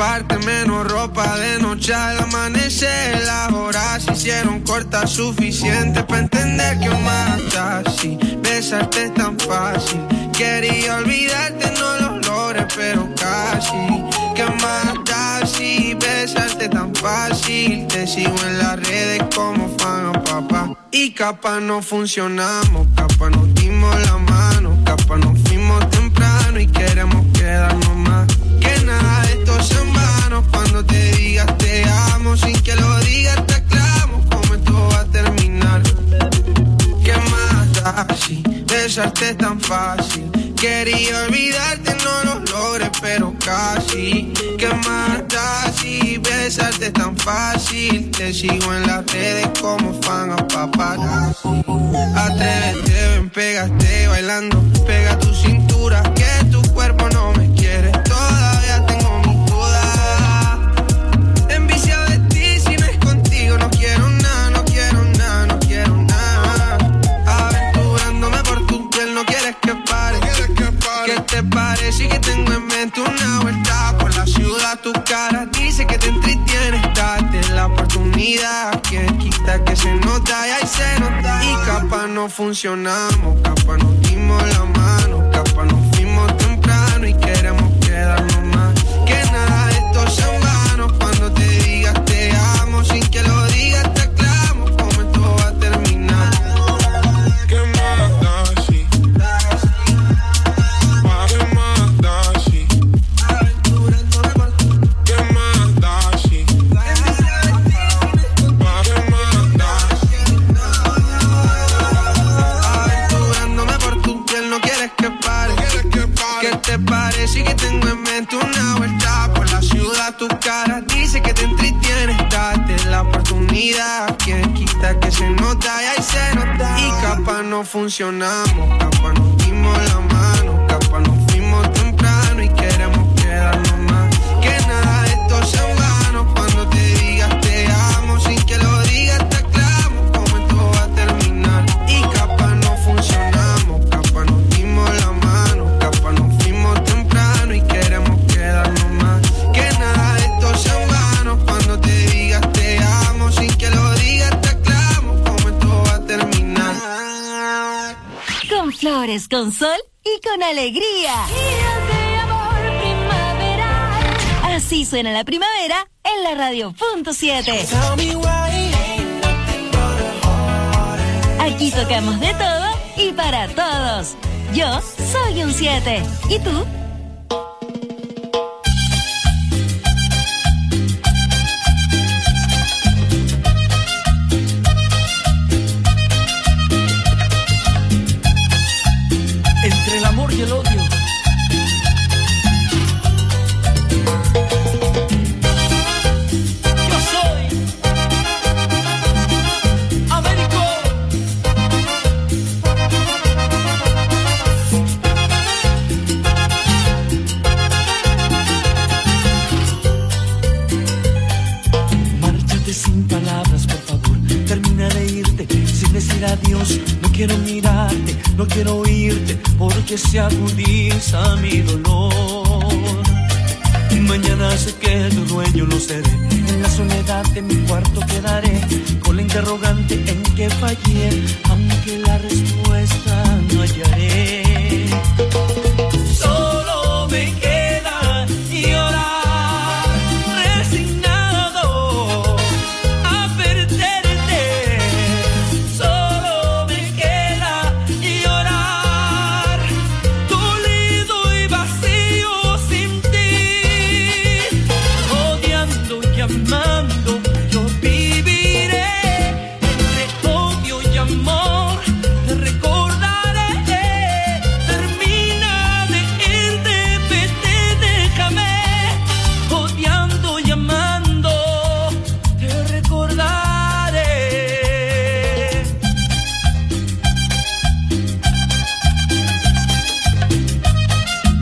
parte, menos ropa de noche al amanecer. Las horas se hicieron cortas, suficiente para entender que mata. Si besarte es tan fácil, quería olvidarte, no lo logré, pero casi. ¿Qué más da si besarte tan fácil? Te sigo en las redes como fan a papá. Y capaz no funcionamos, capaz nos dimos la mano, capaz nos fuimos temprano y queremos quedarnos más. Que nada de esto es en vano, cuando te digas te amo, sin que lo digas te aclamo, como esto va a terminar. ¿Qué más da si besarte es tan fácil? Quería olvidarte, no lo logré, pero casi. ¿Qué más da si besarte es tan fácil? Te sigo en las redes como fan a paparazzi. Atrévete, ven, pégate bailando, pega tu cintura, que tu cuerpo no me quiere. Todavía tengo mis dudas. Enviciado de ti, si no es contigo, no quiero nada, no quiero nada, no quiero nada. Aventurándome por tu piel, no quieres que pare. ¿Qué te parece que tengo en mente una vuelta por la ciudad? Tu cara dice que te entretiene, date la oportunidad, que quita que se nota y ahí se nota. Y capaz no funcionamos, capaz nos dimos la mano, capaz nos fuimos temprano y queremos quedarnos más. Que nada de esto es en vano, cuando te digas te amo, sin que lo digas te aclamo, como esto va a terminar. ¿Qué más da si? ¿Te parece que tengo en mente una vuelta por la ciudad? Tu cara dice que te entretiene, date la oportunidad, que quita que se nota y ahí se nota. Y capaz no funcionamos, capaz nos dimos la mano, capaz nos fuimos temprano y queremos quedarnos más. Que nada de esto es en vano, cuando te digas te amo, sin que lo digas te aclamo, como esto va a terminar. Y capaz no funcionamos, capaz nos dimos la mano, capaz nos fuimos temprano y queremos quedarnos más. Que nada de esto es en vano, cuando te digas te amo, sin que lo digas te aclamo, como esto va a terminar. Con flores, con sol y con alegría. Así suena la primavera en la Radio.7. Aquí tocamos de todo y para todos. Yo soy un 7. ¿Y tú? Entre el amor y el odio. Yo soy Américo. Márchate sin palabras, por favor. Termina de irte sin decir adiós. No quiero mirarte, no quiero oírte, porque se agudiza mi dolor. Mañana sé que tu dueño lo seré. En la soledad de mi cuarto quedaré, con la interrogante en que fallé, aunque la respuesta no hallaré. Solo me queda llorar, resignado a perderte. Solo me queda llorar, dolido y vacío sin ti. Odiando y amando, yo viviré entre odio y amor. Te recordaré. Termina de irte, vete, déjame. Odiando y amando, te recordaré.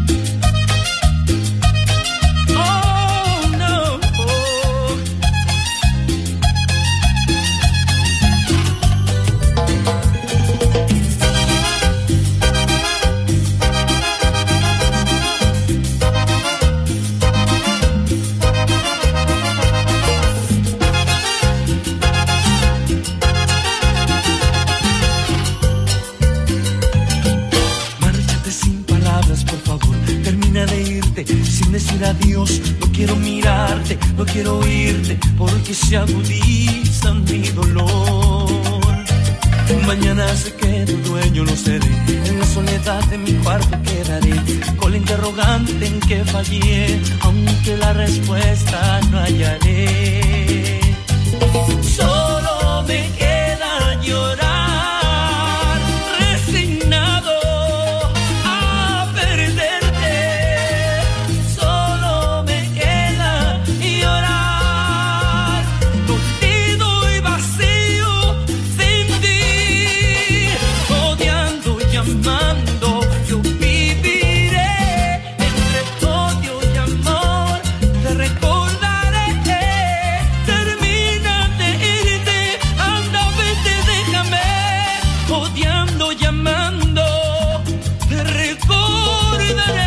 Oh, no. decir adiós, no quiero mirarte, no quiero oírte, porque se agudiza mi dolor. Mañana sé que tu dueño no seré, en la soledad de mi cuarto quedaré, con la interrogante en que fallé, aunque la respuesta no hallaré. Solo me queda llorar, resignado a perderte. Solo me queda llorar, dolido y vacío sin ti, odiando y amando. Yo viviré entre odio y amor, te recordaré. Termina de irte, anda, vete, déjame, odiando y amando, te recordaré.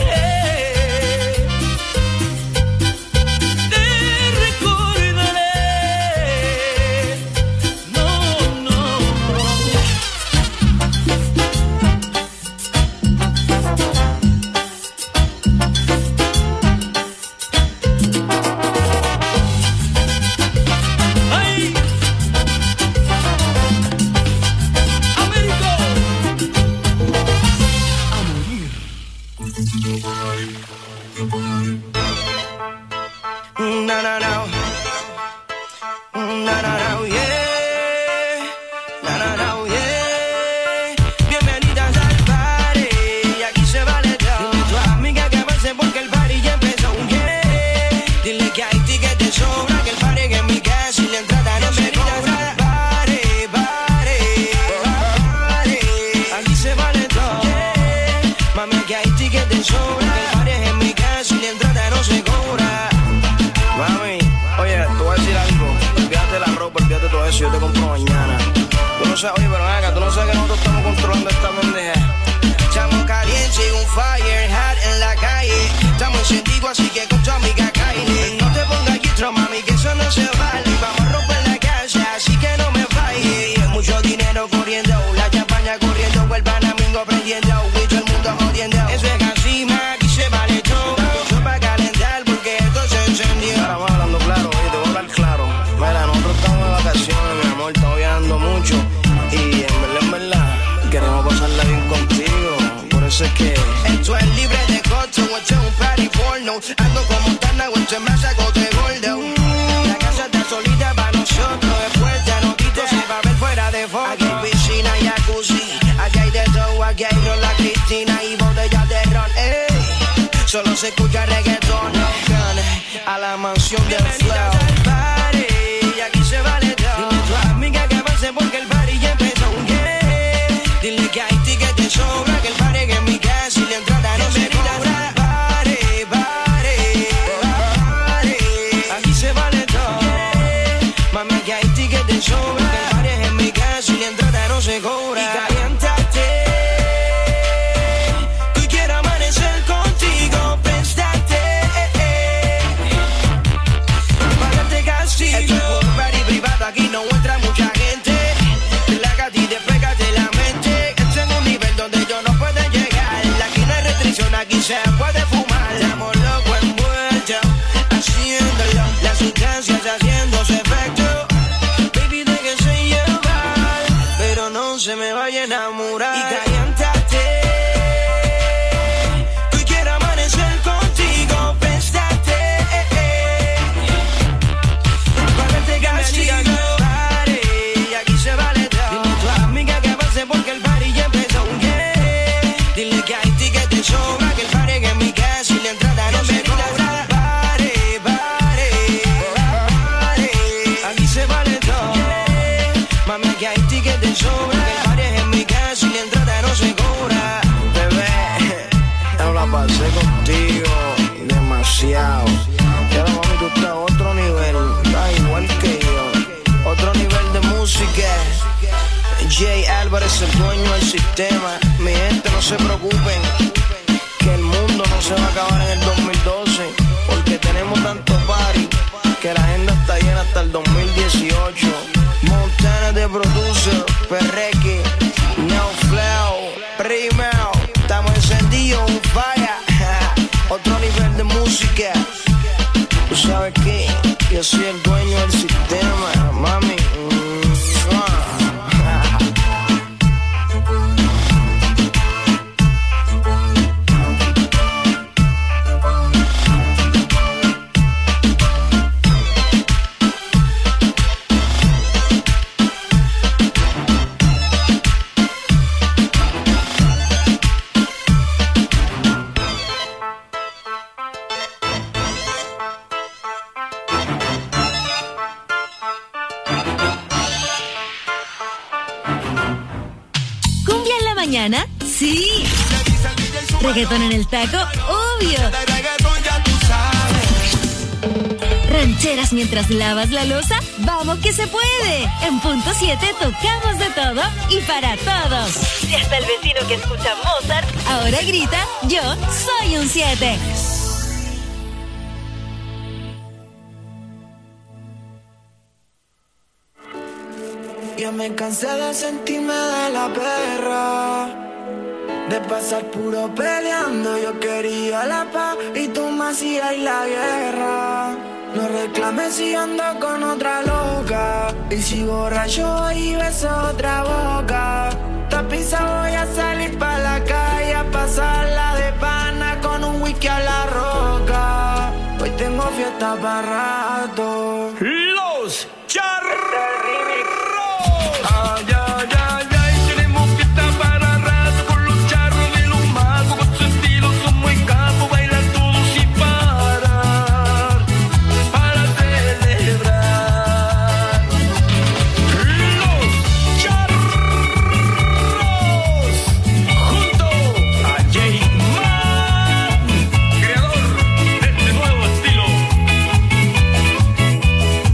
Te recordaré. No, no. ¡Ay! ¡Américo! A morir. Na na na, na na na, yeah, na na na, yeah. Bienvenidas al party, y aquí se vale todo. Dile a tu amiga que avance porque el party ya empezó, yeah. Dile que hay tickets de sobra, que el party es en mi casa y la entrada no se cobra. Party, party, party, aquí se vale todo, yeah. Mami, que hay tickets de sobra, que el party es en mi casa y la entrada no se cobra. Mami, oye, te voy a decir algo. Olvídate la ropa, olvídate todo eso, yo te compro mañana. Tú no sabes, oye, pero venga, tú no sabes que nosotros estamos controlando esta pendeja. Estamos calientes y un fire hot en la calle. Estamos encendidos, así que con tu amiga Kylie. No te pongas gistro, mami, que eso no se vale. Vamos a romper la casa, así que no me falles. Mucho dinero corriendo, la champaña corriendo, el panamingo prendiendo, y todo el mundo jodiendo. Eso es así, ma, aquí se vale todo. Eso para calentar, porque esto se encendió. Ahora vamos hablando claro, oye, te voy a hablar claro. Mira, nosotros estamos de vacaciones, mi amor, estamos viajando mucho. Y en verdad, queremos pasarla bien contigo. Por eso es que esto es libre de costo, esto es un party porno. Ando como Tana, esto es más saco de gordo. La casa está solita para nosotros. Después ya no quito, se va a ver fuera de foto. Aquí hay piscina y jacuzzi, aquí hay de todo, aquí hay Rola Cristina y botellas de ron, ey. Solo se escucha reggaetón, a la mansión del flow. Y aquí se vale todo. Dile a tu amiga que avance porque el party ya empezó, yeah. Dile que hay tickets de sobra, que el party es en mi casa y la entrada no se cobra. Party, party, party, aquí se vale todo, yeah. Mami, que hay tickets de sobra, que el party es en mi casa y la entrada no se cobra. Y caliéntate, tú quiero amanecer contigo, préstate, pagarte castigo. Esto es un party privado, aquí no entra mucha gente. Relájate y despégate la mente. Esto es un nivel donde yo no puedo llegar. Aquí no hay restricción, aquí se puede fumar. Estamos locos envueltos, haciéndolo. Las sustancias haciéndose efecto. Baby, déjese llevar, pero no se me vaya a enamorar. Y caliéntate, tú quiero amanecer contigo, préstate, pagarte castigo. Y aquí se vale todo. Dile a tu amiga que avance porque el party ya empezó, yeah. Dile que hay tickets de sobra, que el party es en mi casa y la entrada no se cobra. Party, party, party, aquí se vale todo, yeah. Mami, que hay tickets de sobra, que el party es en mi casa y la entrada no se cobra. Bebé, yo la pasé contigo demasiado. Y ahora, mami, tú estás a otro nivel, estás igual que yo. Otro nivel de música. Jay Álvarez, el dueño del sistema. Mi gente, no se preocupen, que el mundo no se va a acabar en el 2012, porque tenemos tanto party que la agenda está llena hasta el 2018. Montana de producer, Perreque, No Flow, Primero. Estamos encendidos, un fire. Otro nivel de música. música. ¿Tú sabes qué? Yo soy el dueño del sistema, mami. Sí. Reggaetón en el taco, obvio. Rancheras mientras lavas la loza, vamos que se puede. En punto 7 tocamos de todo y para todos. Y hasta el vecino que escucha Mozart ahora grita, yo soy un 7. Yo me cansé de sentirme de la perra, de pasar puro peleando. Yo quería la paz y tú me hacías la guerra. No reclames si ando con otra loca, y si borracho y beso otra boca. Tapiza voy a salir pa' la calle a pasarla de pana con un whisky a la roca. Hoy tengo fiesta para rato. Los charros. Ay, ay, ay, ay, tenemos fiesta para rato con los charros de los magos. Con su estilo son muy capos, bailan todos sin parar, para celebrar. Los charros, junto a J-Man, creador de este nuevo estilo.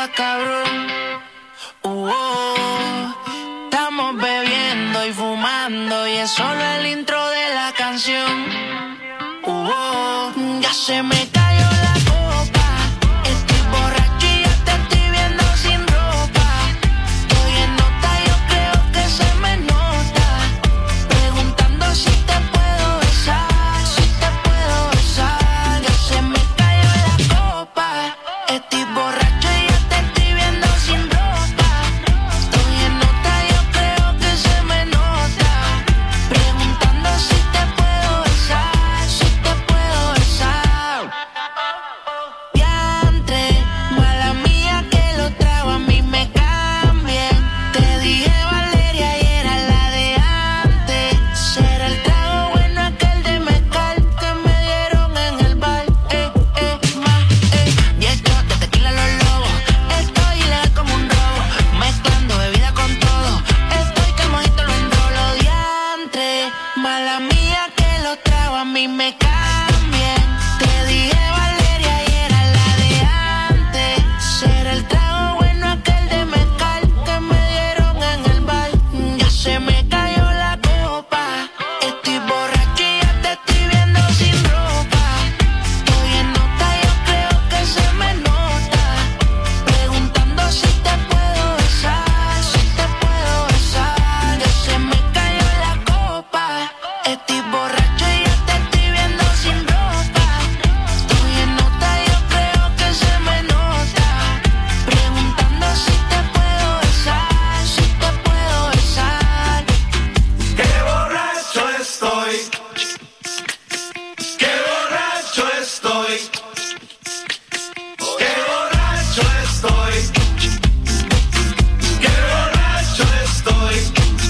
está cabrón. Estamos bebiendo y fumando y es solo el intro de la canción. Ya se me cayó la copa, estoy borracho y ya te estoy viendo sin ropa. Estoy en nota, yo creo que se me nota. Preguntando si te puedo besar, si te puedo besar. Ya se me cayó la copa, estoy borracho y ya te estoy viendo sin ropa. Estoy en nota, yo creo que se me nota. Preguntando si te puedo besar, si te puedo besar. Diantre, mala mía que lo trago, a mí me cambien. Te dije Valeria y era la de antes. Será el trago bueno aquel de mezcal que me dieron en el bar. Y esto de tequila los lobos. Estoy ilegal como un robo, mezclando bebida con todo. Estoy que el mojito lo enrolo. Diantre, mala mía que lo trago, a mí me cambien. Te dije Valeria y era la de antes. Será el trago bueno aquel de mezcal que me dieron en el bar. Ya se me cayó la copa, estoy borracho y ya te estoy viendo sin ropa. Estoy en nota, yo creo que se me nota. Preguntando si te puedo besar, si te puedo besar. Ya se me cayó la copa, estoy borracho y ya te estoy viendo sin ropa. Estoy en nota, yo creo que se me nota. Preguntando si te puedo besar, si te puedo besar. Qué borracho estoy. Qué borracho estoy. Qué borracho estoy. Qué borracho estoy.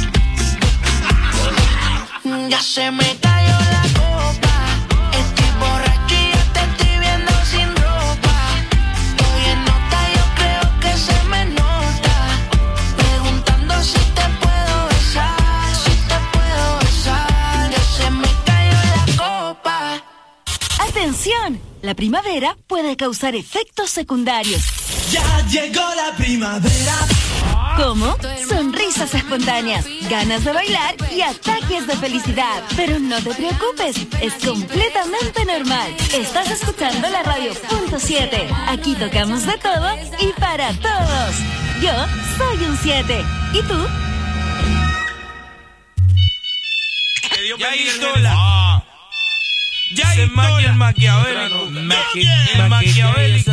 Ya se me cayó la copa, estoy borracho y ya te estoy viendo sin ropa. Estoy en nota, yo creo que se me nota. Preguntando si te puedo besar, si te puedo besar. Ya se me cayó la copa. ¡Atención! La primavera puede causar efectos secundarios. Ya llegó la primavera. ¿Cómo? Sonrisas espontáneas, ganas de bailar y ataques de felicidad. Pero no te preocupes, es completamente normal. Estás escuchando la radio .7. Aquí tocamos de todo y para todos. Yo soy un 7. ¿Y tú? Ya hizo la... Ya hizo el maquiavélico. El maquiavélico.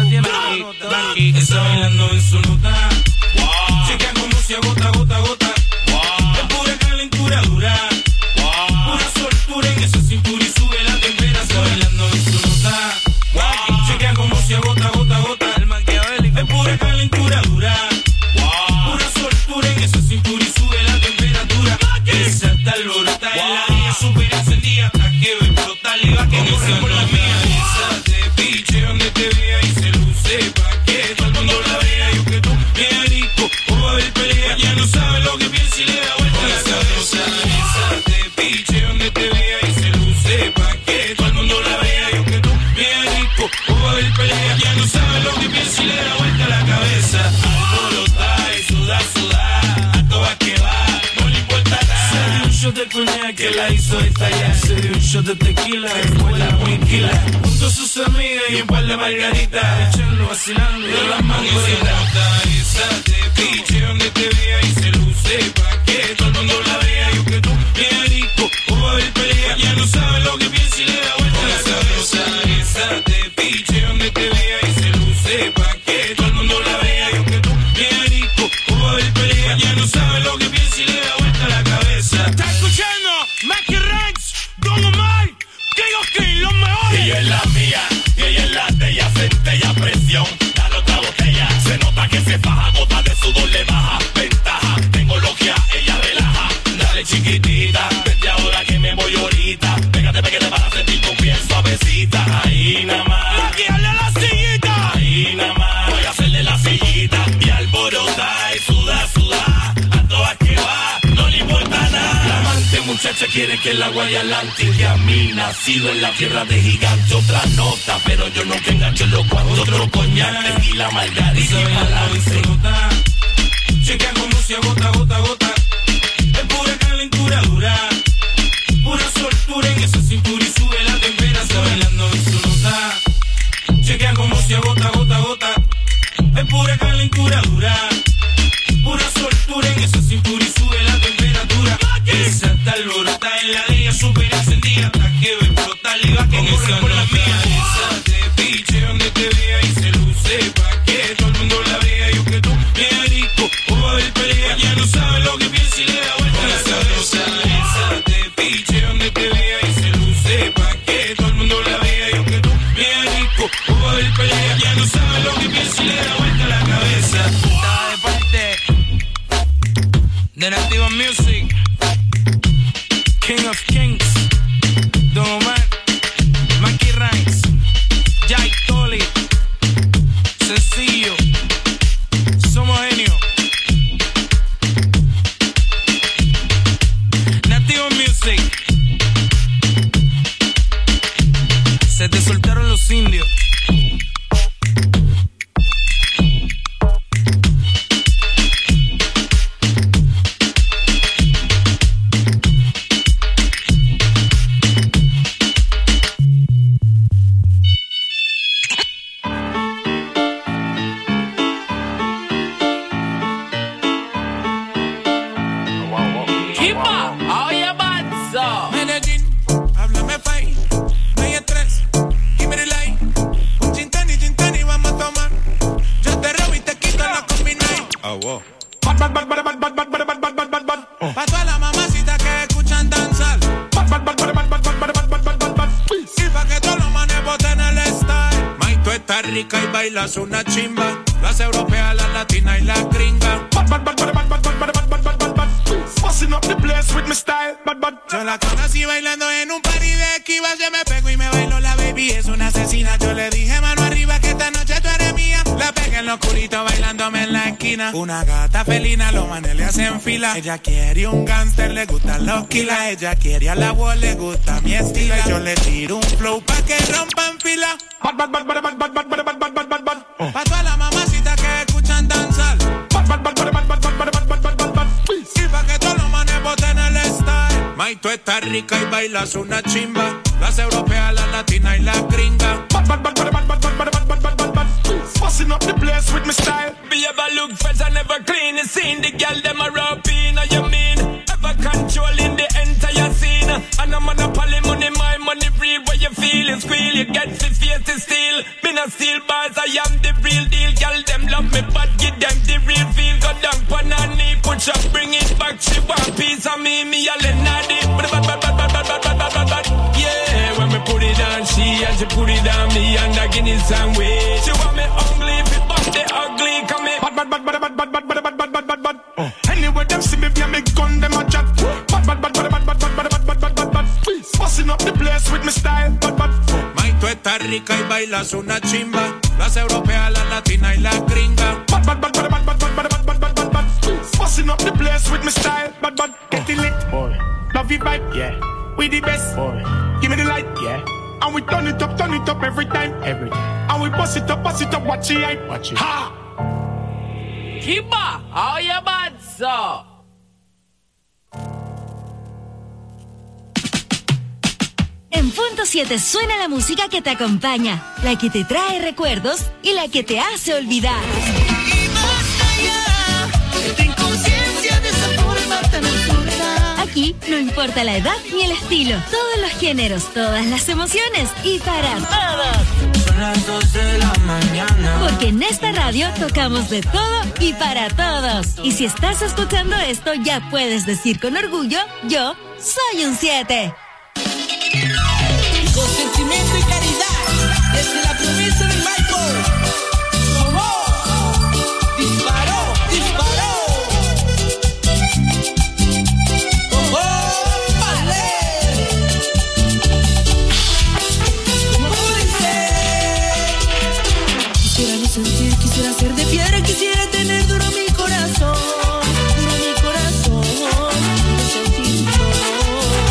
Está bailando en su nota. Chequea como se agota, gota, gota. Es pura calentura dura. Pura soltura en esa cintura y sube la temperatura. Está bailando en su nota. Chequea como se agota, gota, gota. El maquiavélico. Es pura calentura dura. Pura soltura en esa cintura y sube la temperatura. Esa está alborota en la día super encendida. Hasta que ve explotar y va que no se por la mía. Esa te piche donde te vea y se luce pa' que todo el mundo la vea. Yo que tú, bien rico, o va a haber pelea. Ya no sabe lo que piensa y le da vuelta la cabeza. Esa te piche donde te vea y se luce pa' que todo el mundo la vea. Yo que tú, bien rico, o va a haber pelea. Ya no sabe lo que piensa y le da vuelta la cabeza. Alborota y suda, suda, a todas que va, no le importa nada. Se dio un shot de coñac que la hizo estallar. Se dio un shot de tequila, después la whiskyla. Junto a sus amigas y un par de margaritas. Echando, vacilando de las manos. Esa te piche donde te vea y se luce pa' que todo el mundo la vea. Yo que tú, bien rico, o va a haber pelea. Ya no sabe lo que piensa y le da vuelta la cabeza. Esa te piche donde te vea y se luce pa' que todo el mundo la vea. Yo que tú, bien rico, o va a haber pelea. Ya no sabe lo que piensa y le da vuelta la cabeza. ¿Está escuchando? Mackie Ranks, Don Omar, King, los mejores. Ella es la mía, y ella es la de ella, centella, presión, dale otra botella. Se nota que se faja, gota de sudor le baja. Ventaja, tengo logia, ella relaja. Dale chiquitita, vete ahora que me voy ahorita. Pégate, pégate para sentir tu piel suavecita. Ahí nada más. Mackie, hazle la sillita. Ahí nada más. Voy a hacerle la sillita. Y alborota y suda, suda. A todas que va, no le importa nada. La amante mucho muchachas quieren que el agua y adelante, que a mí nacido en la tierra de gigante. Otra nota, pero yo no que engancho los cuantos. Otro coñac, y la margarita y balance. Chequea como se agota, gota, gota. Es pura calentura dura, pura soltura en esa cintura y sube la temperatura. Bailando en su nota. Chequea como se agota, gota, gota. Es pura calentura dura, pura soltura en esa cintura y sube la temperatura. Esa está alborota en la de ella, súper encendida, hasta que ve explotar y va que en esa por la mía. Esa te piche donde te vea y se luce pa' que todo el mundo la vea. Yo que tú, bien rico, o va a haber pelea, ya no sabe lo que piensa y le da vuelta a la cabeza. Esa te piche donde te vea y se luce pa' que todo el mundo la vea. Yo que tú, bien rico, o va a haber pelea, ya no sabe lo que piensa y le da vuelta a la cabeza. Estaba de parte de Nativa Music, King of Kings, Don Omar, Mikey Ranks, Jai Tolly, Sencillo, Somos Genio, Nativa Music. Se te soltaron los indios. Pa' todas las mamacitas que escuchan danzar. Y pa' que todos los manes boten el style. May, tú estás rica y bailas una chimba. Las europeas, las latinas y las gringas. Busting up the place with my style. Yo la conocí bailando en un party de esquivas. Yo me pego y me bailo, la baby es una asesina. Yo le dije mano arriba que esta noche tú eres mía. La pegué en lo oscurito bailándome en la esquina. Una gata felina, los manes le hacen fila. Ella quiere un gangster, le gustan los kilas. Ella quiere a la voz, le gusta mi estilo. Yo le tiro un flow pa' que rompan fila. Pa' todas las mamacitas que escuchan danzar. Y pa' que todos los manes boten el style. May, tú estás rica y bailas una chimba. Las europeas, las latinas y las gringas. Busting up the place with my style. Be ever look fresh and never clean. You seen the girl them a rap in, you mean? Ever controlling the entire scene. And I'm on a poly money, my money real. Where you feeling squeal, you get the face to steal. Me not steal bars, I am the real deal. Girl them love me, but give them the real feel. Go down pan her knee, push up, bring it back. She want piece of me a lenadi. Yeah, when me put it on she and she put it on me and I give it some way. She want me ugly, if it back the ugly, come in. Anyway, them see me via me gun, them a chat. Busting up the place with my style. May, tú estás rica y bailas una chimba. Las europeas, las latinas y las gringas. Busting up the place with my style. Get it lit, boy. Love you vibe, yeah. We the best, boy. Give me the light, yeah. And we turn it up every time. Every time. And we bust it up, watch it hype. Watch it. Ha! Kiba, how you bad, so? En punto 7 suena la música que te acompaña, la que te trae recuerdos y la que te hace olvidar. Y más allá, esta inconsciencia de esa forma tan absurda. Aquí no importa la edad ni el estilo, todos los géneros, todas las emociones y para todos. Son las 2 de la mañana. Porque en esta radio tocamos de todo y para todos. Y si estás escuchando esto, ya puedes decir con orgullo, yo soy un 7. Con sentimiento y caridad, desde la promesa del Michael. ¡Oh! ¡Disparó! ¡Disparó! ¡Oh! ¡Vale! ¿Cómo dice? Quisiera no sentir, quisiera ser de piedra, quisiera tener duro mi corazón. Duro mi corazón, no sentir dolor.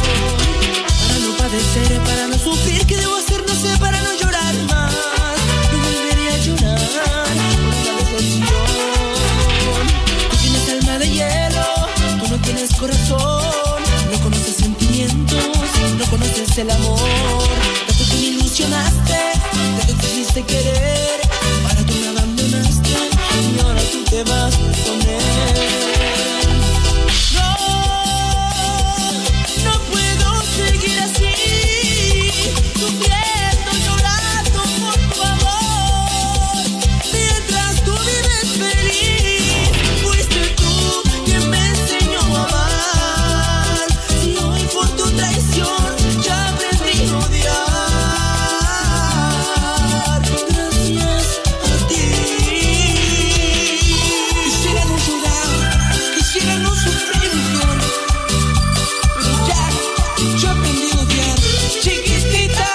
corazón, no conoces sentimientos, no conoces el amor. Tanto que me ilusionaste, tanto que quisiste querer, para tú me abandonaste y ahora tú te vas con él. No puedo seguir así, sufriendo, llorando por tu amor, mientras tú vives feliz. Fuiste tú quien me enseñó a amar, y hoy por tu traición ya aprendí a odiar. Gracias a ti. Quisiera no llorar, quisiera no sufrir, pero ya yo aprendí a odiar. Chiquitita.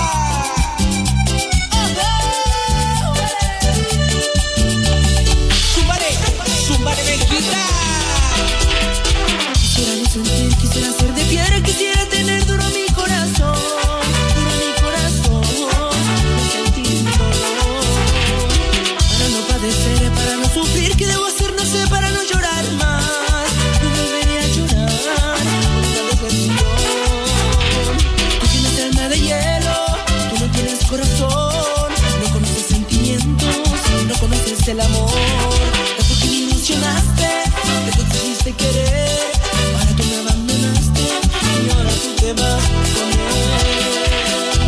Zúmbale, Benquita. Quisiera no sentir, quisiera ser de piedra, quisiera tener duro mi corazón, no sentir dolor, para no padecer, para no sufrir. ¿Qué debo hacer? No sé, para no llorar más, no volveré a llorar por esta decepción. Tú tienes alma de hielo, tú no tienes corazón, no conoces sentimientos, no conoces el amor. Tanto que me ilusionaste, tanto que quisiste querer, para tú me abandonaste y ahora tú te vas con él.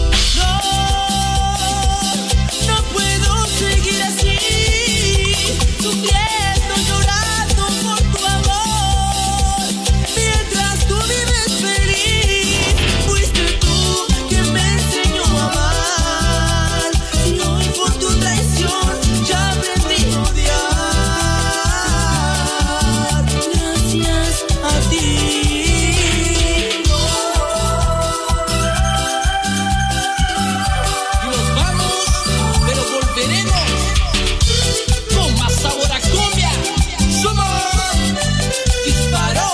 No puedo seguir así, sufriendo, llorando por tu amor, mientras tú vives feliz. Fuiste tú quien me enseñó a amar, y hoy por tu traición ya aprendí a odiar. Gracias a ti. Y nos vamos, pero volveremos con más sabor a cumbia. Somos Disparó.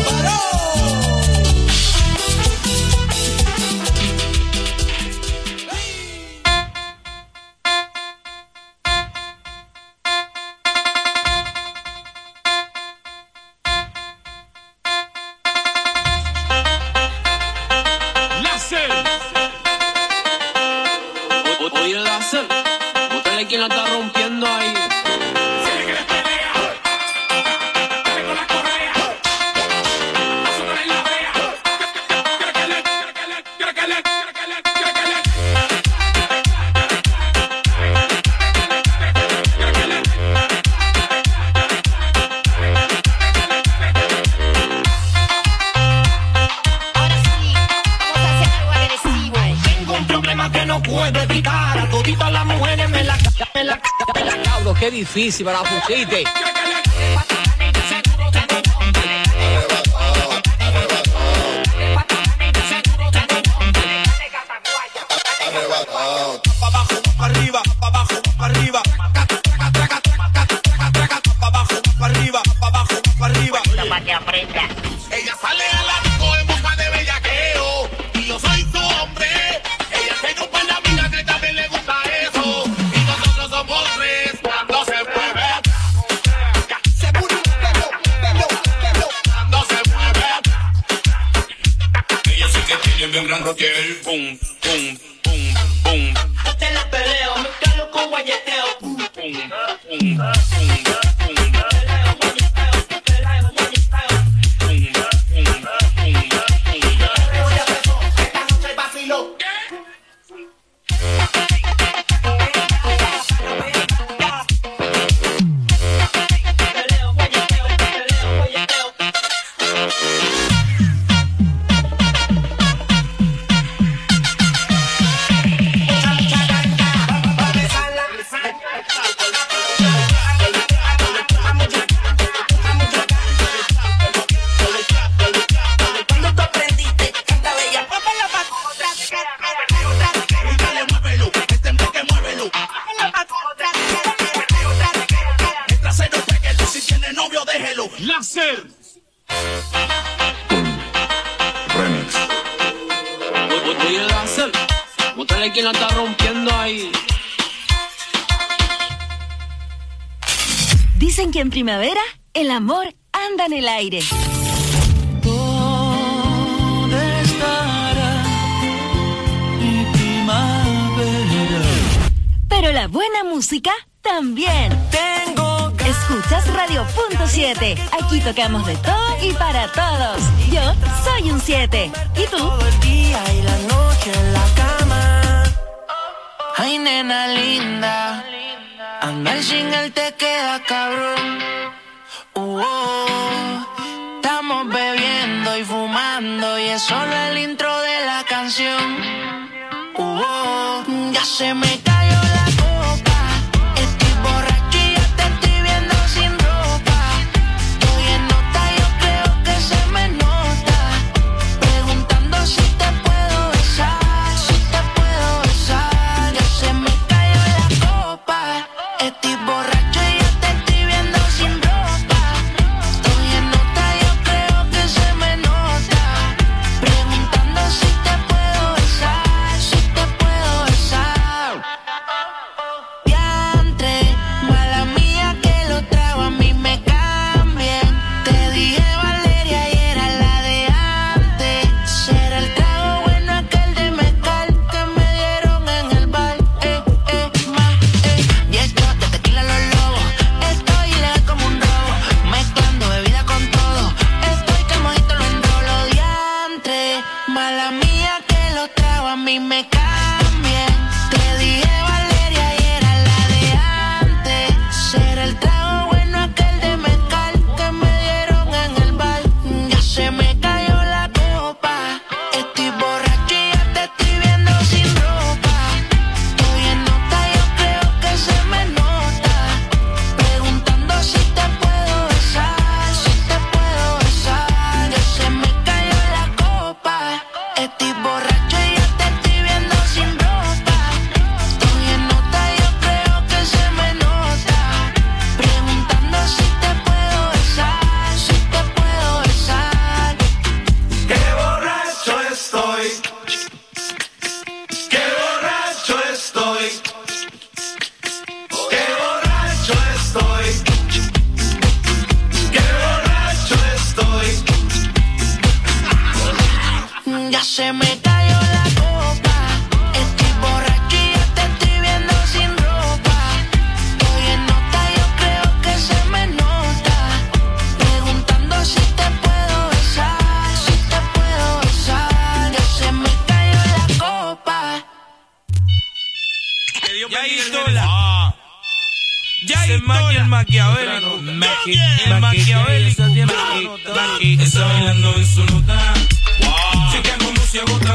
Láser. Oye, Láser, búscale quien la está rompiendo ahí. Tengo un problema que no puedo evitar. A toditas las mujeres me la Cabro, qué difícil para la pusiste. pa' abajo, pa' arriba, pa' abajo, pa' arriba. Pa' abajo, pa' arriba, pa' abajo, pa' arriba. Para que aprenda. Ella sale a la disco en busca de bellaqueo y yo soy su hombre. Ella tiene un par de amigas que también le gusta eso y nosotros somos tres cuando se mueve. Se mueve, cuando se mueve. Ella sí que tiene bien gran roquel. Pum, pum, pum, pum. Te la peleo, me calo con guayeteo. Pum, pum, pum, pum. Láser. Remix. Oye, Láser, búscale quien la está rompiendo ahí. Dicen que en primavera el amor anda en el aire. pero la buena música también. Escuchas Radio.7. Aquí tocamos de todo y para todos. Yo soy un 7. ¿Y tú? Todo el día y la noche en la cama. Ay, nena linda, andar sin él te queda cabrón. Estamos bebiendo y fumando y es solo el intro de la canción. Ya se me cayó la copa, estoy borracho y ya te estoy viendo sin ropa. Estoy en nota, yo creo que se me nota. Preguntando si te puedo besar, si te puedo besar. Ya se me cayó la copa, estoy borracho y ya te estoy viendo sin ropa. Estoy en nota, yo creo que se me nota. Preguntando si te puedo besar, si te puedo besar. Diantre, mala mía que lo trago, a mí me cambien. Te dije Valeria y era la de antes. Será el trago bueno aquel de mezcal que me dieron en el bar. Y esto de tequila los lobos. Estoy ilegal como un robo, mezclando bebida con todo. Estoy que el mojito lo enrolo. Diantre, mala mía que lo trago, a mí me cambien. Te dije Valeria y era la de antes. Será el trago bueno aquel de mezcal que me dieron en el bar. Ya se me cayó la copa, estoy borracho y ya te estoy viendo sin ropa. Estoy en nota, yo creo que se me nota. Preguntando si te puedo besar, si te puedo besar. Ya se me cayó la copa, estoy borracho y ya te estoy viendo sin ropa. Estoy en nota, yo creo que se me nota. Preguntando si te puedo besar, si te puedo besar. Qué borracho estoy. Qué borracho estoy. Qué borracho estoy. Qué borracho estoy. Ya se me cayó la copa, estoy borracho y ya te estoy viendo sin ropa. Estoy en nota, yo creo que se me nota. Preguntando si te puedo besar, si te puedo besar. Ya se me cayó la copa. Ya hizo la. Ya hizo el maquiavélico. El maquiavélico. Está bailando en su nota. Chequeamos música otra